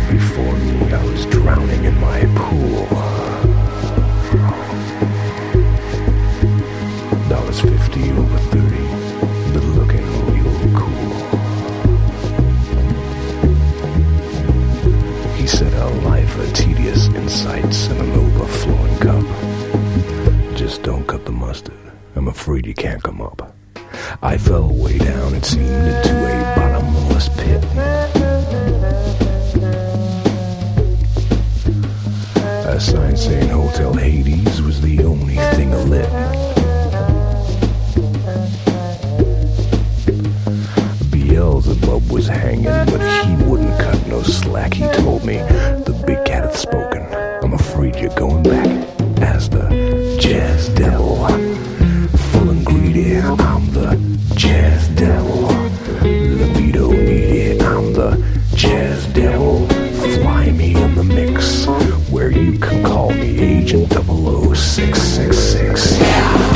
Before me, I was drowning in my pool. $50 over 30, but looking real cool. He said our life are tedious insights in an overflowing cup. Just don't cut the mustard, I'm afraid you can't come up. I fell way down, it seemed, into a bottomless pit. A sign saying Hotel Hades was the only thing lit. Beelzebub was hanging, but he wouldn't cut no slack. He told me, the big cat hath spoken. I'm afraid you're going back as the jazz devil. Full and greedy, I'm the jazz devil. Libido needy, I'm the jazz devil. Fly me in the mix, where you can call me Agent 00666.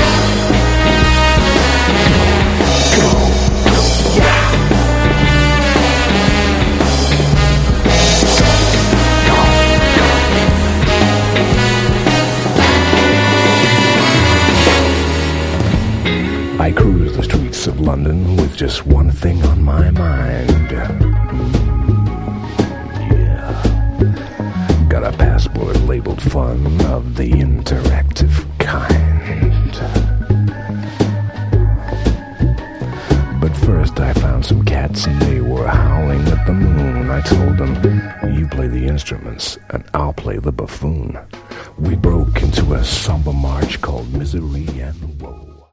I cruise the streets of London with just one thing on my mind. Yeah. Got a passport labeled fun of the interactive kind. But first I found some cats and they were howling at the moon. I told them, you play the instruments and I'll play the buffoon. We broke into a somber march called Misery and Woe.